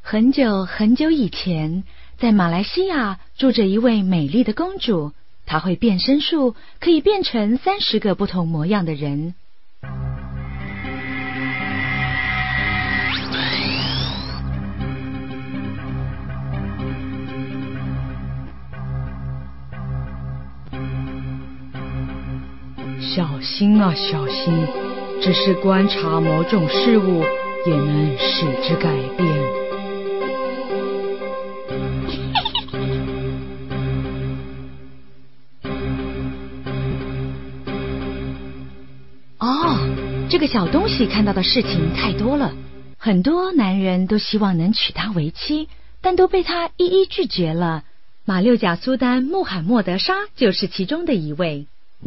很久很久以前，在马来西亚住着一位美丽的公主，她会变身术，可以变成30个不同模样的人。小心啊，小心！只是观察某种事物，也能使之改变。这个小东西看到的事情太多了，很多男人都希望能娶她为妻，但都被她一一拒绝了。马六甲苏丹穆罕默德沙就是其中的一位。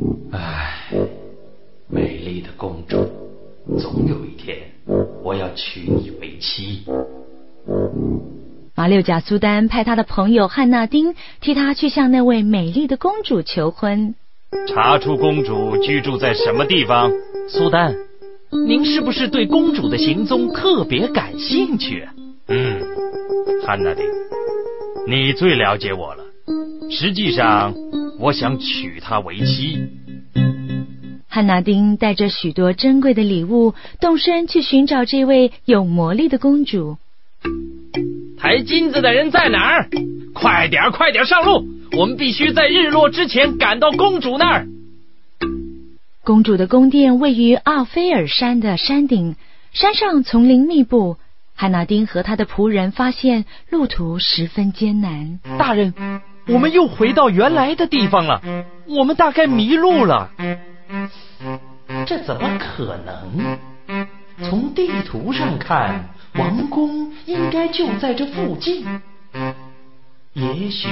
美丽的公主，总有一天我要娶你为妻。 马六甲苏丹派他的朋友汉纳丁替他去向那位美丽的公主求婚。 查出公主居住在什么地方。 苏丹，您是不是对公主的行踪特别感兴趣？ 汉纳丁，你最了解我了。实际上，我想娶她为妻。 汉纳丁带着许多珍贵的礼物，动身去寻找这位有魔力的公主。 抬金子的人在哪儿？快点上路！我们必须在日落之前赶到公主那儿。 公主的宫殿位于奥菲尔山的山顶，山上丛林密布。汉纳丁和他的仆人发现路途十分艰难。 大人，我们又回到原来的地方了，我们大概迷路了。 这怎么可能？从地图上看，王宫应该就在这附近。也许……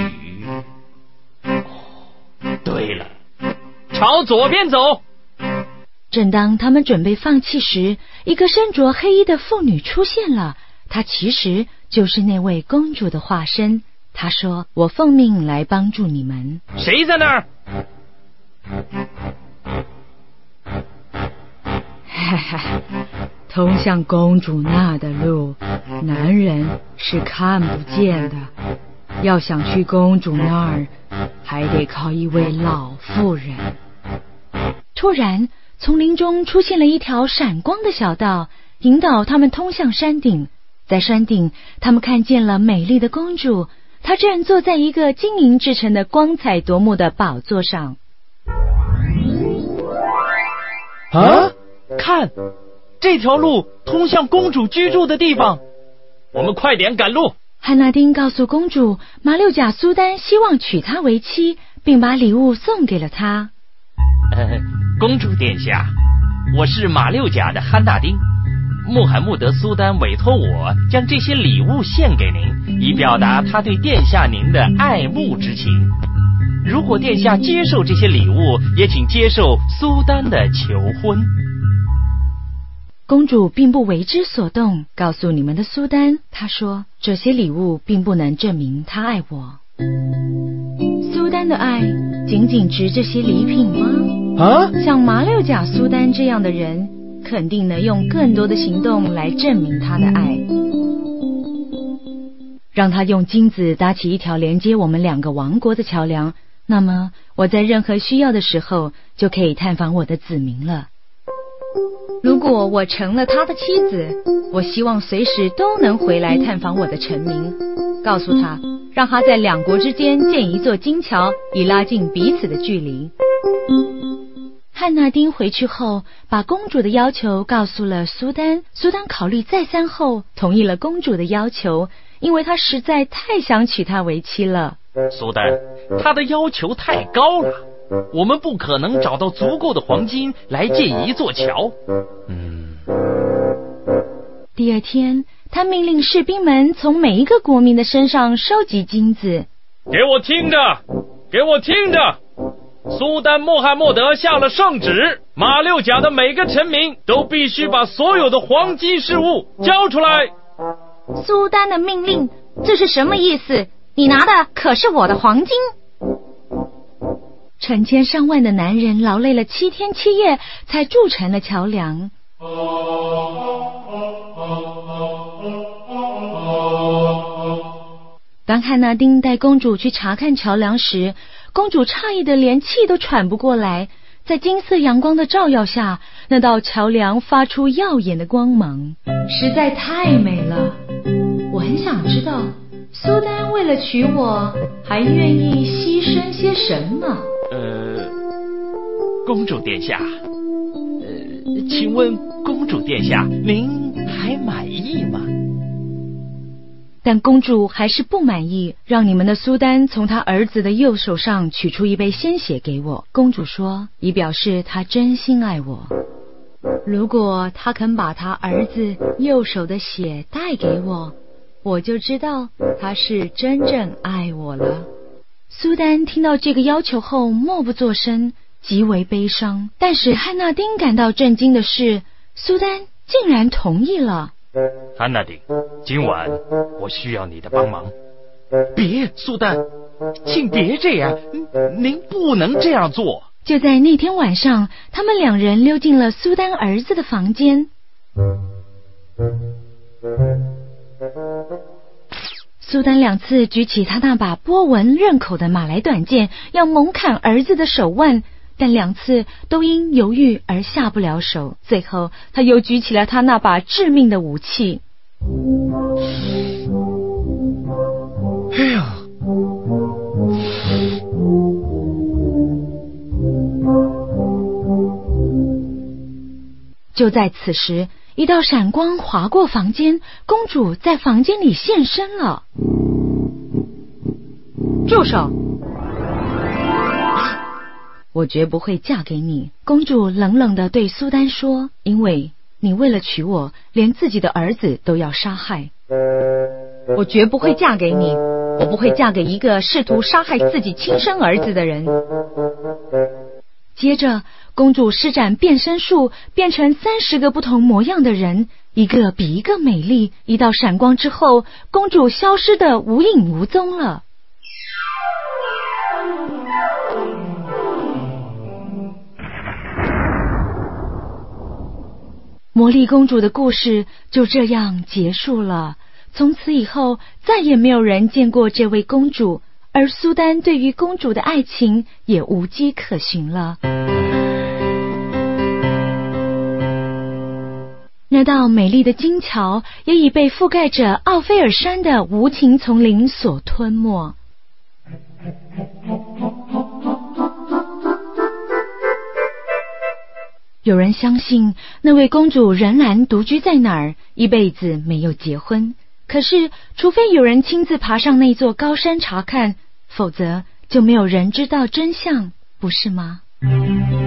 对了， 朝左边走。 正当他们准备放弃时，一个身着黑衣的妇女出现了。她其实就是那位公主的化身。她说：“我奉命来帮助你们。” 谁在那儿？ 哈哈，通向公主那的路，男人是看不见的。要想去公主那儿，还得靠一位老妇人。突然，丛林中出现了一条闪光的小道，引导他们通向山顶。在山顶，他们看见了美丽的公主，她正坐在一个金银制成的光彩夺目的宝座上。 看，这条路通向公主居住的地方，我们快点赶路。 汉纳丁告诉公主，马六甲苏丹希望娶她为妻，并把礼物送给了她。 公主殿下，我是马六甲的汉纳丁，穆罕默德苏丹委托我将这些礼物献给您，以表达他对殿下您的爱慕之情。如果殿下接受这些礼物，也请接受苏丹的求婚。 公主并不为之所动，告诉你们的苏丹，她说这些礼物并不能证明她爱我。苏丹的爱仅仅值这些礼品吗？像马六甲苏丹这样的人，肯定能用更多的行动来证明他的爱。让他用金子搭起一条连接我们2个王国的桥梁，那么我在任何需要的时候就可以探访我的子民了。如果我成了他的妻子，我希望随时都能回来探访我的臣民。告诉他，让他在2国之间建一座金桥，以拉近彼此的距离。汉纳丁回去后，把公主的要求告诉了苏丹。苏丹考虑再三后，同意了公主的要求，因为他实在太想娶她为妻了。 苏丹，他的要求太高了，我们不可能找到足够的黄金来建一座桥。 第二天，他命令士兵们从每一个国民的身上收集金子。 给我听着！苏丹穆罕默德下了圣旨，马六甲的每个臣民都必须把所有的黄金饰物交出来。 苏丹的命令，这是什么意思？你拿的可是我的黄金。 成千上万的男人劳累了7天7夜，才筑成了桥梁。 当汉纳丁带公主去查看桥梁时，公主诧异的连气都喘不过来。在金色阳光的照耀下，那道桥梁发出耀眼的光芒，实在太美了。我很想知道，苏丹为了娶我，还愿意牺牲些什么？ 公主殿下，请问公主殿下，您还满意吗？ 但公主还是不满意，让你们的苏丹从她儿子的右手上取出一杯鲜血给我。公主说，以表示她真心爱我。如果她肯把她儿子右手的血带给我，我就知道她是真正爱我了。苏丹听到这个要求后默不作声，极为悲伤。但使汉纳丁感到震惊的是，苏丹竟然同意了。 汉纳丁，今晚我需要你的帮忙。 别，苏丹，请别这样，您不能这样做。 就在那天晚上，他们两人溜进了苏丹儿子的房间。苏丹2次举起他那把波纹刃口的马来短剑，要猛砍儿子的手腕，但2次都因犹豫而下不了手。最后他又举起了他那把致命的武器。 哎呀！ 就在此时，一道闪光划过房间，公主在房间里现身了。住手！我绝不会嫁给你，公主冷冷地对苏丹说，因为你为了娶我，连自己的儿子都要杀害。我绝不会嫁给你，我不会嫁给一个试图杀害自己亲生儿子的人。接着，公主施展变身术，变成30个不同模样的人，一个比一个美丽。一道闪光之后，公主消失得无影无踪了。魔力公主的故事就这样结束了。从此以后，再也没有人见过这位公主，而苏丹对于公主的爱情也无迹可寻了。那道美丽的金桥也已被覆盖着奥菲尔山的无情丛林所吞没。有人相信那位公主仍然独居在哪儿，一辈子没有结婚。可是除非有人亲自爬上那座高山查看，否则就没有人知道真相，不是吗？